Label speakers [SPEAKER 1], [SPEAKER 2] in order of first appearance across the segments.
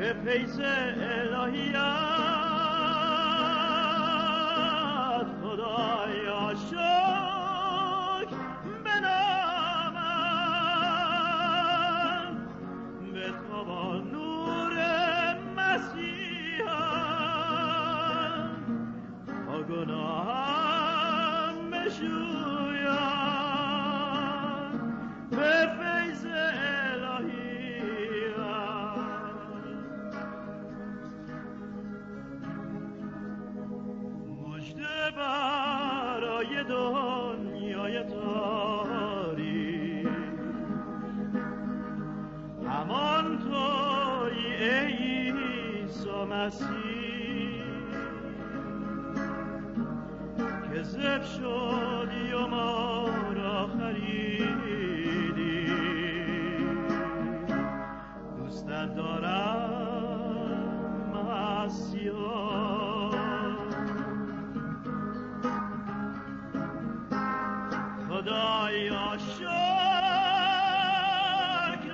[SPEAKER 1] به فیض الهیت خدایا شکر بنامم به تو با نور مسیحم تا گناهم بشویم به فیض برای دنیای تاریک همانطوری ای عیسی مسیح که ذبح شدی و ما را خریدی. دوستت دارم مسیحا، خدایا شکر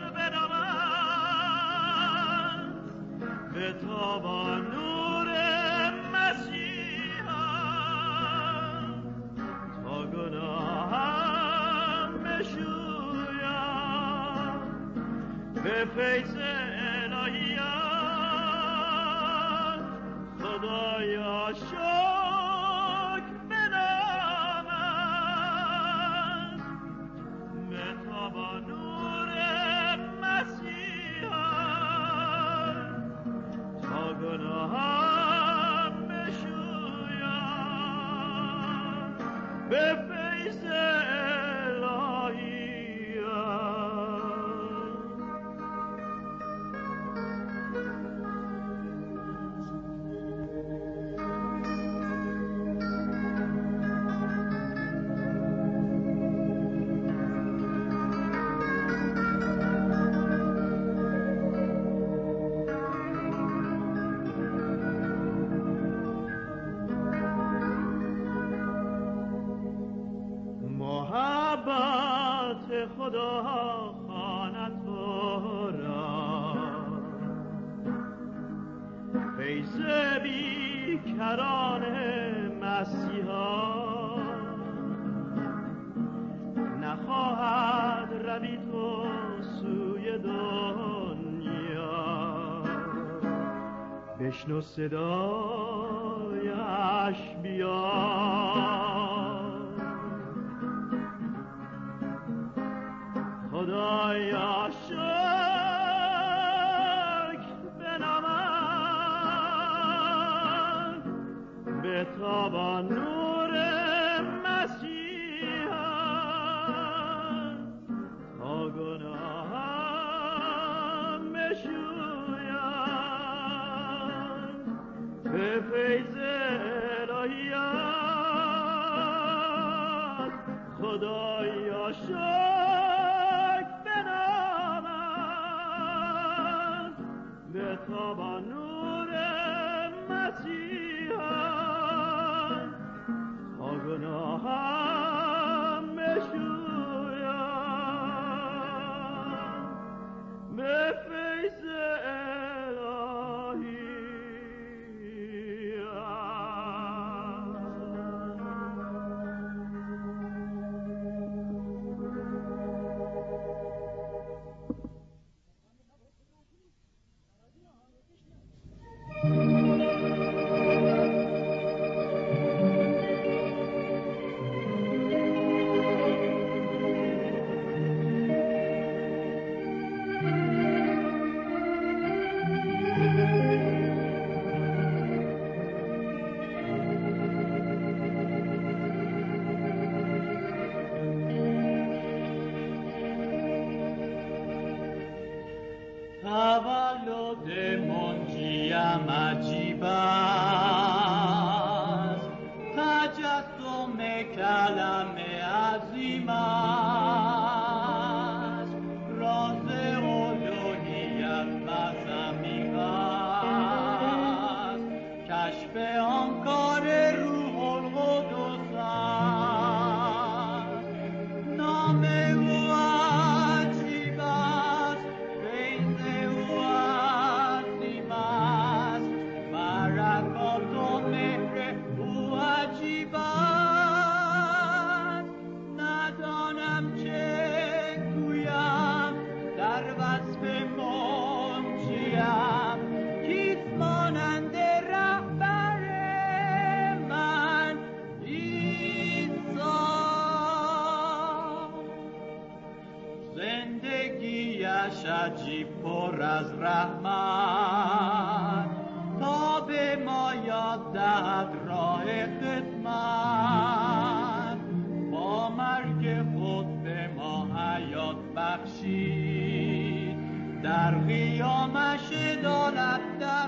[SPEAKER 1] بنامم به تو با نور مسیحم تا گناهم بشویم به فیض الهیت خدایا شکر بنامم به تو با نور مسیحم تا گناهم بشویم به فیض الهیت. محبت خدا خواند تو را، فیض بیکران مسیحا نخواهد روی تو سوی دنیا. بشنو صدایش بیا، خدایا شکر بنامم به تو با نور مسیحم تا گناهم بشویم به فیض الهیت خدایا شکر بنامم به تو با نور مسیحم تا گناهم بشویم به فیض الهی. تولد منجیم عجیب است، تجسم کلم عظیم است، راز الوهیت بزمیق است، کشف آن کار روح القدس است. نام او عجیب است، فیض او عظیم
[SPEAKER 2] زندگیش عجیب پر از رحمت، تا به ما یاد دهد راه خدمت. با مرگ خود به ما حیات بخشید، در قیامش عدالت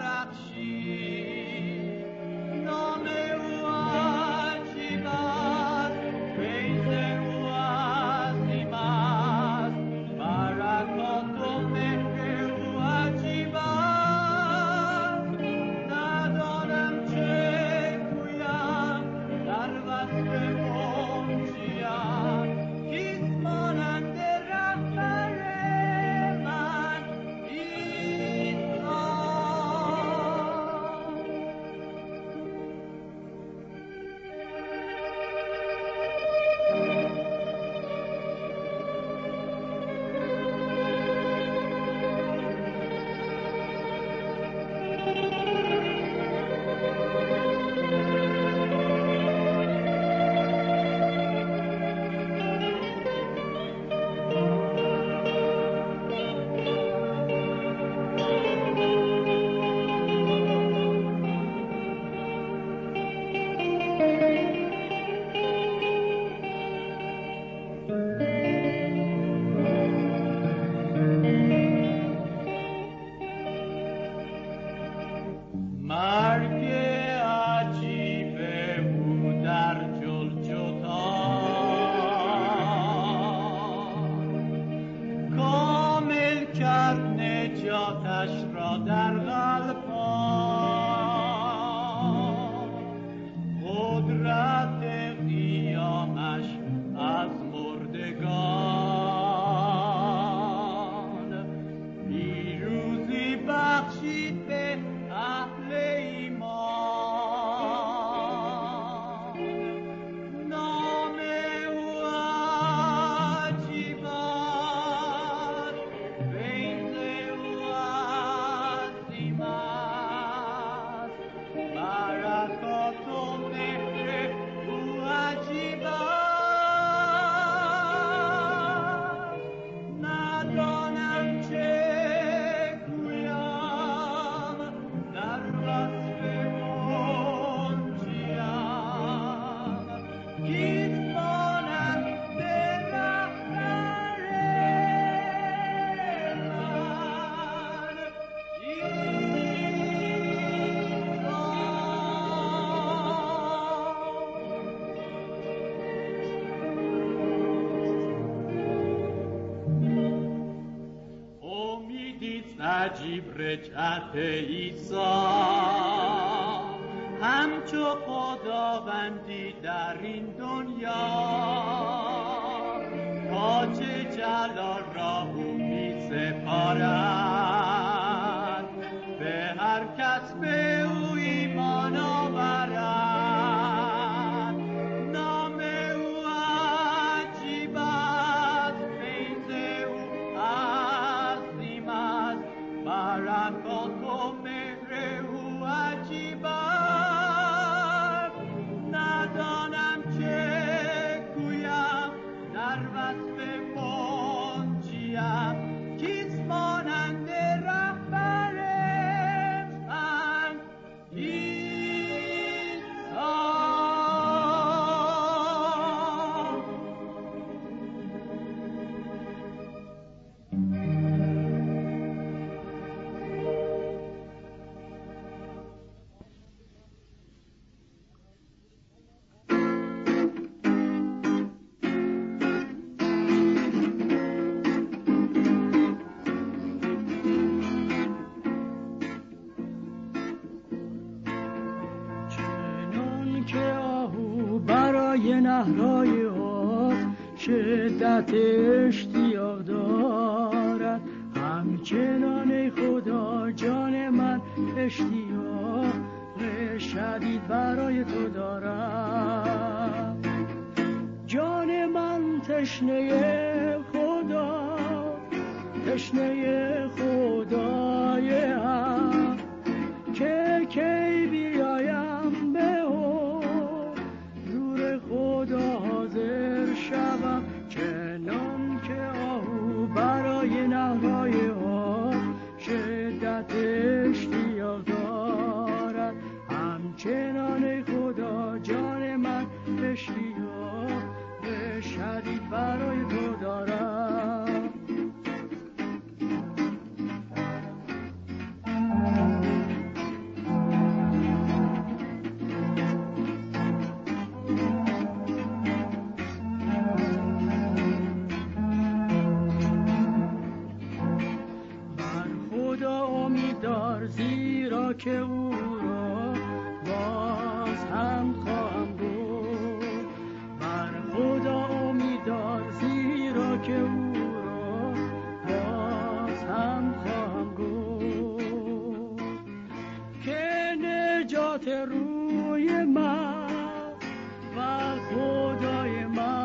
[SPEAKER 2] درخشید. نام او عجیب است، فیض او عظیم است، برکات و مهر او عجیب است. ندانم چه گویم در وصف منجیم، کیست مانند رهبر من عیسی. مرگ عجیب او در جلجتا، کامل کرد نجاتش را در قلبان. قدرت قیامش از مردگان، پیروزی بخشید به اهل ایمان. نام او عجیب است، فیض او عظیم است، برکات و مهر او عجیب است. ندانم چه گویم در وصف منجیم، کیست مانند رهبر من امیدیست عجیب رجعت عیسی، همچو خداوندی در این دنیا. تاج جلال را او می سپارد، به هر کس به او ایمان آورد. نام او عجیب است، فیض او عظیم است، برکات و مهر او عجیب است. ندانم چه گویم در وصف منجیم، کیست مانند رهبر من عیسی.
[SPEAKER 3] نهرهای آب شدت اشتیاق دارد، همچنان ای خدا جان من اشتیاق شدید برای تو دارد. جان من تشنه خدا، تشنه خدای حق، که کی بیایم به حضور خدا حاضر شوم، چنان که آهو برای که او را باز هم خواهم گفت. بر خدا امید دار زیرا که او را باز هم خواهم گفت. که نجات روی من و خدای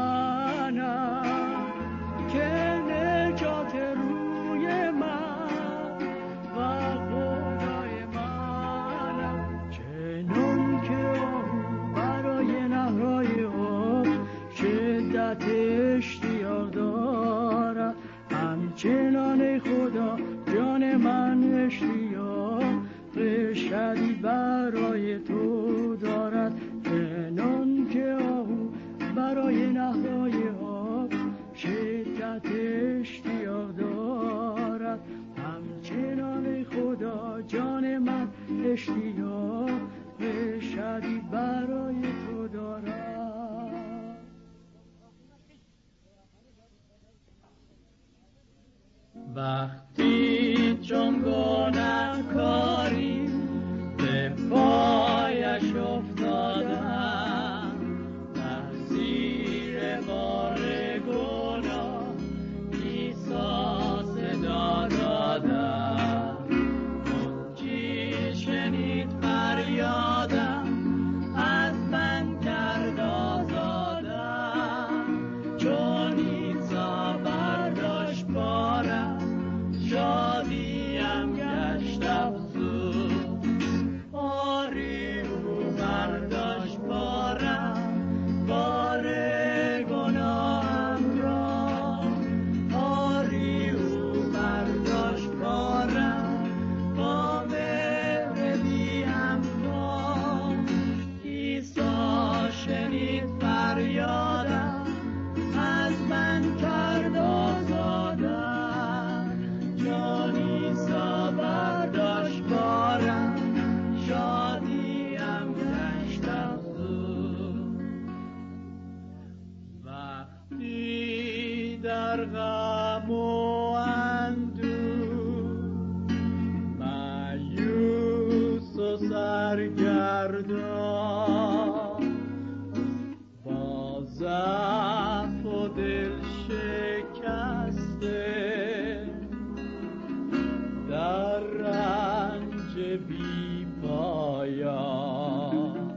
[SPEAKER 3] منم، که نجات روی من و خدای منم. چنان که آهو برای نهرهای آب شدت اشتیاق دارد، همچنان ای خدا جان من اشتیاق شدید برای تو دارد. چنان که آهو برای نهرهای آب شدت اشتیاق دارد، همچنان ای خدا جان من اشتیاق شدید برای تو دارد. وقتی جنگانه کاری به پایش افتادم، در زیر بار گناه عیسی صدا دادم. منجی شنید فریادم، از من کرد آزادم. چون عیسی برداشت بارم، شادیم گشت افزون. آری او برداشت بارم، بار گناهم را. آری او برداشت بارم، با مهر بی همتا. عیسی شنید فریادم، از من کرد آزادم. جان عیسی برداشت بارم، شادیم گشت افزون. وقتی در غم و اندوه مایوس و سرگردان، با ضعف و دل شکسته، در رنج بی پایان،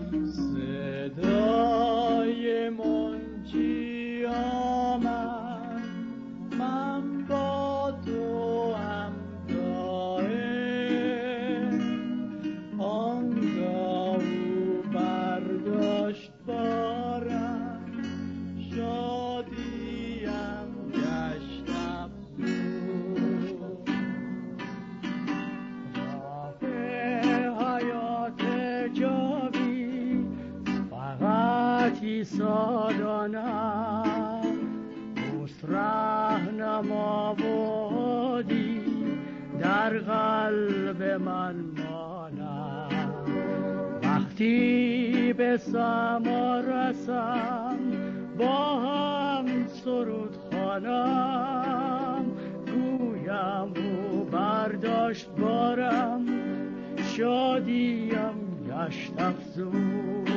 [SPEAKER 3] صدای منجی آمد، من با تو هم دائم. آنگاه او برداشت بارم، شادیم گشت افزون. راه حیات جاوید فقط عیسی داند. اوست رهنما و هادی، در قلب من ماند. وقتی به سما رسم، با هم سرود خوانم. گویم او برداشت بارم، شادیم گشت افزون.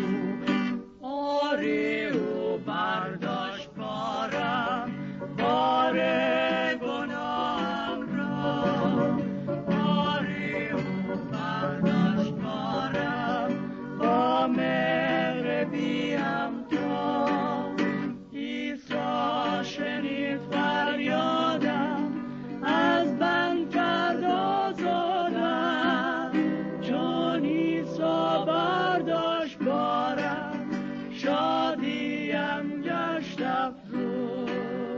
[SPEAKER 3] آری او برداشت بارم، بار گناهم را. آری او برداشت بارم، با مهر بی همتا. عیسی شنید فریادم، از من کرد آزادم. چون عیسی برداشت بارم، شادیم گشت افزون.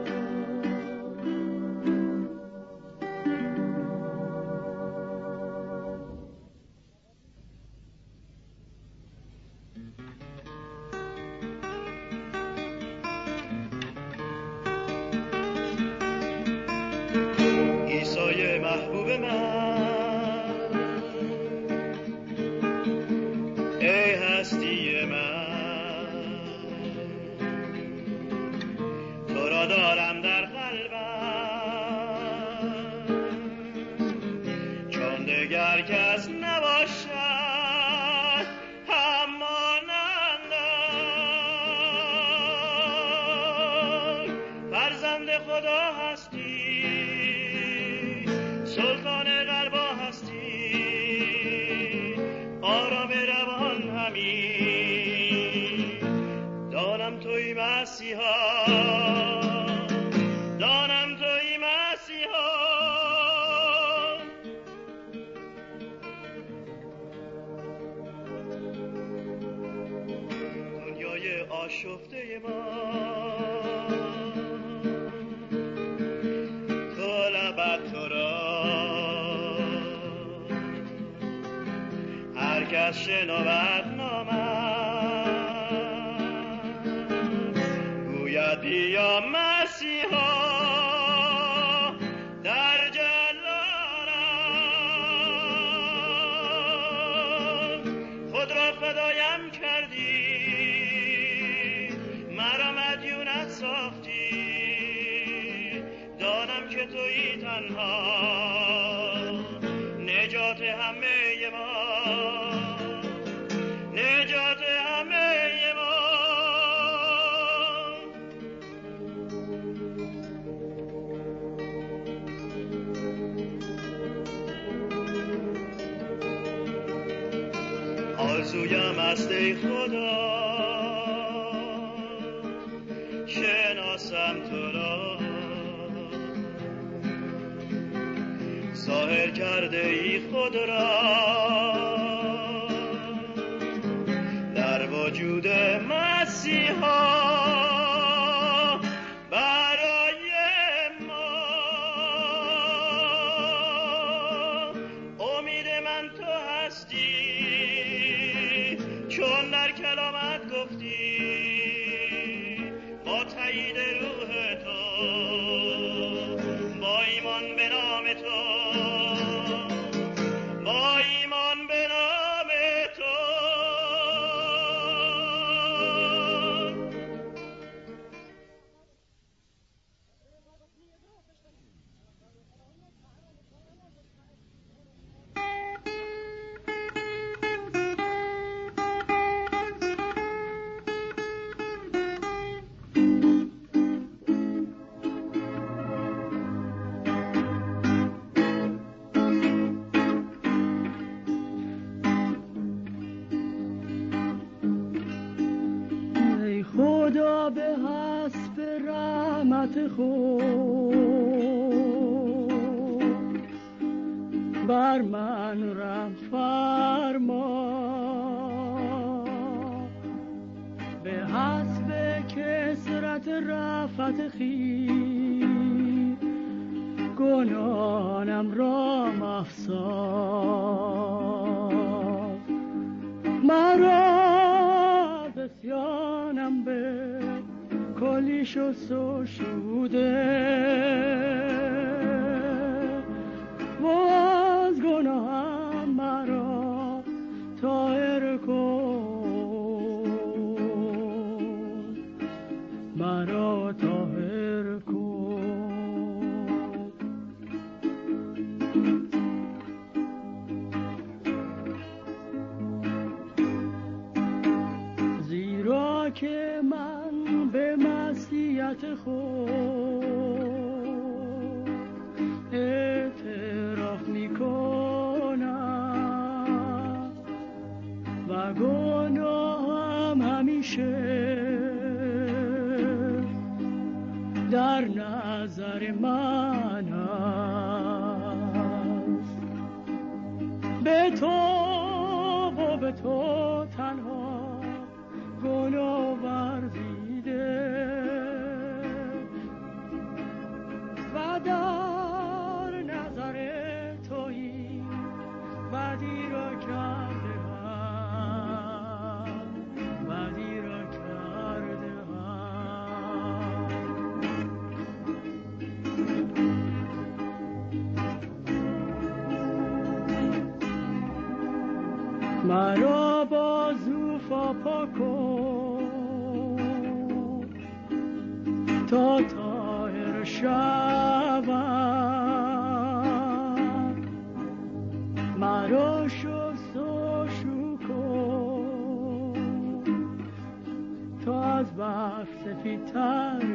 [SPEAKER 1] عیسی محبوب من، ای هستی من، تو را دارم در قلبم، چون دگر کس نباشد. مسیحا دنیای آشفته ما طلبت تو را هر کس شنود نامم گوید بیا مسیحا در جلالم خود را فدایم کردی مرا مدیونت ساختی دانم که تویی تنها نجات همه ما نجات همه ما آرزویم است ای خدا شناسم تو را ظاهر کرده ای خود را در وجود مسیحا برای ما امید من تو هستی چون در کلامت گفتی با تایید روح تو با ایمان به نام تو با ایمان به نام تو
[SPEAKER 3] خدا به حسب رحمت خود بر من رحم فرما به حسب کثرت رأفت خویش گناهانم را مفساد مرا بسیانم به کلی شست و شوده و از گناهم مرا طاهر کن مرا طاهر کن زیرا که من به معصیت خود اعتراف میکنم و گناهم همیشه در نظر من است به تو و به تو تنها گناه ورزیده و در نظر تویی بدی را کرده هم بدی را کرده هم مرا با زوفا پاک کن تا طاهر شوم مرا شست و شو کن تا از برف سفیدتر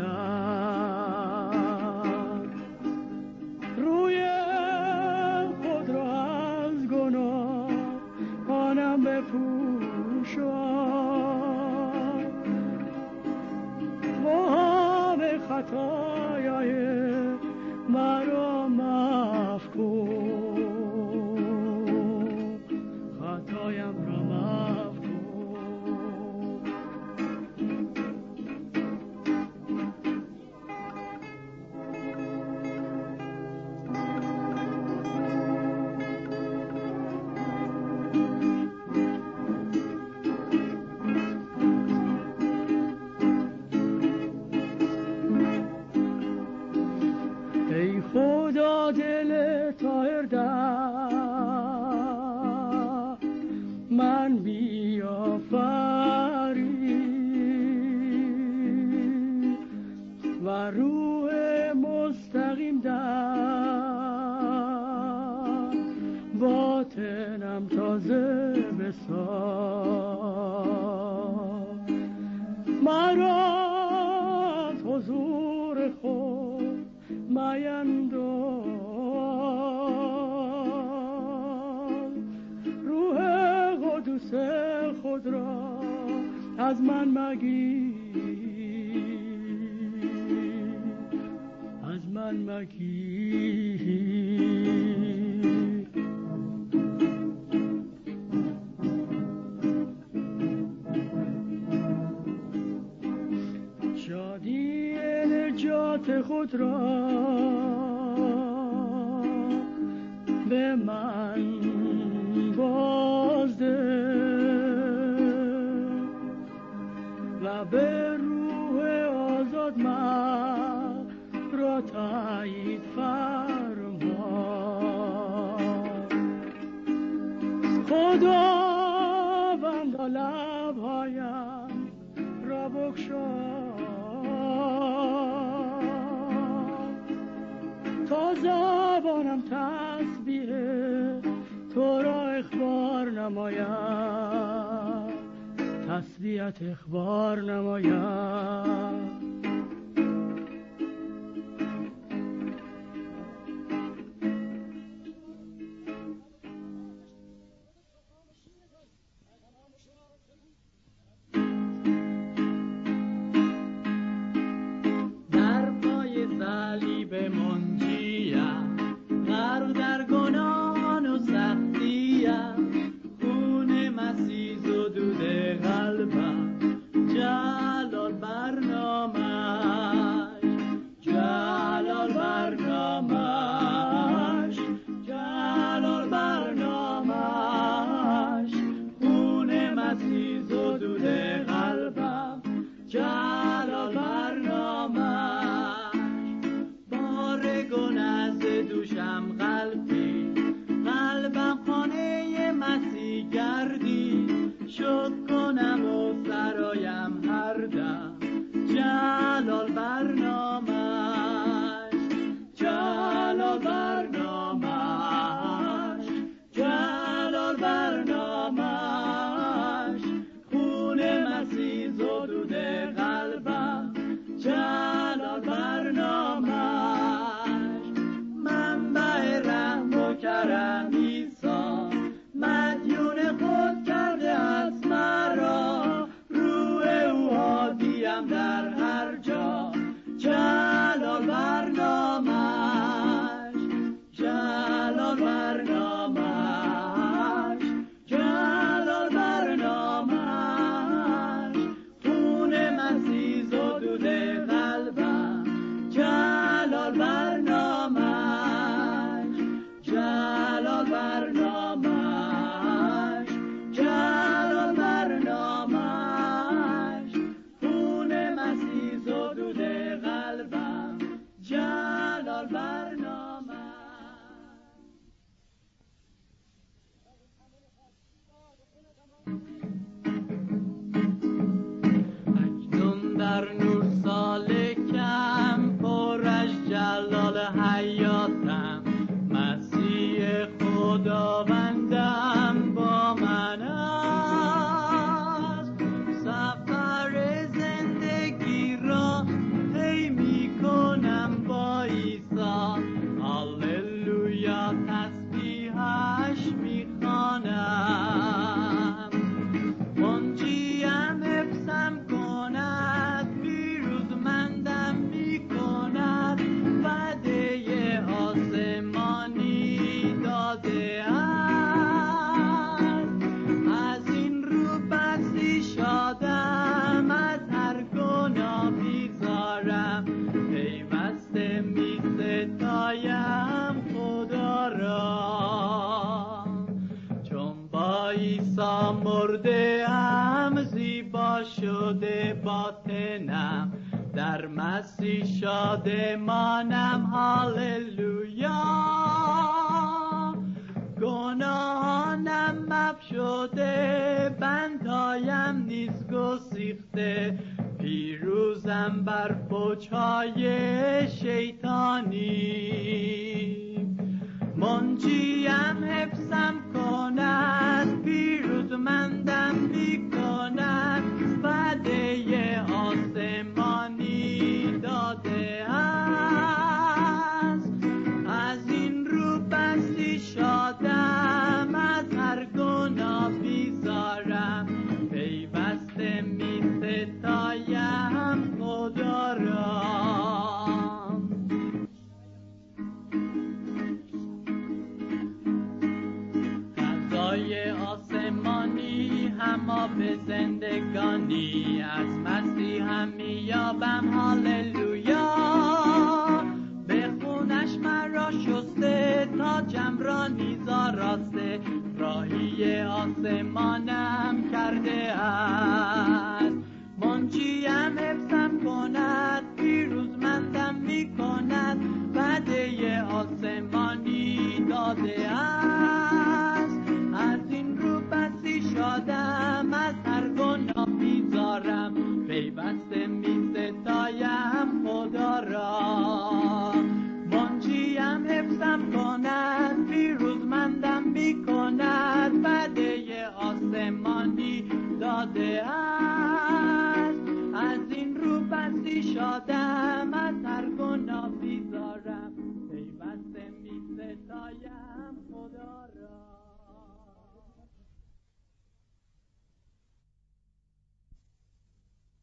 [SPEAKER 3] گردم روی خود را از گناه آنم بپوشم و همه خطایای مرا معاف کن، خطایم را معاف کن. خدا دل طاهر ده من بیافری و روح مستقیم ده باطنم تازه بسار. مرا از حضور خود مینداز، روح قدوس خود را از من مگیر، از من مگیر. شادی نجات خود را به من بازده و به روح آزاد من را تایید فرما. خداوند لبهایم را بگشا تا زبانم تسبیح تو را اخبار نماید، تسبیحت اخبار نماید.
[SPEAKER 2] شده باطنم، در مسیح شادمانم. هاللویا. گناهانم محو شده، بندهایم نیز گسیخته، پیروزم بر فوجهای شیطانی. منجیم حفظم کند، پیروزمندم میکند، وعده آسمانی داده است. از این رو بسی شادم، از هر گناه بیزارم، پیوسته می ستایم خدا را. غذای آسمانی هم به زندگانی، از مسیحم میابم. هاللویا. به خونش مرا شسته، تاجم را نیز آراسته، راهی آسمانم کرده است. منجیم حفظم کند، پیروزمندم میکند، وعده آسمانی داده است. از این رو بسی شادم، از هر گناه بیزارم، پیوسته میستایم خدا را. منجیم حفظم کند، پیروزمندم میکند، وعده آسمانی داده است. از این رو بسی شادم، از هر گناه بیزارم، پیوسته میستایم خدا را.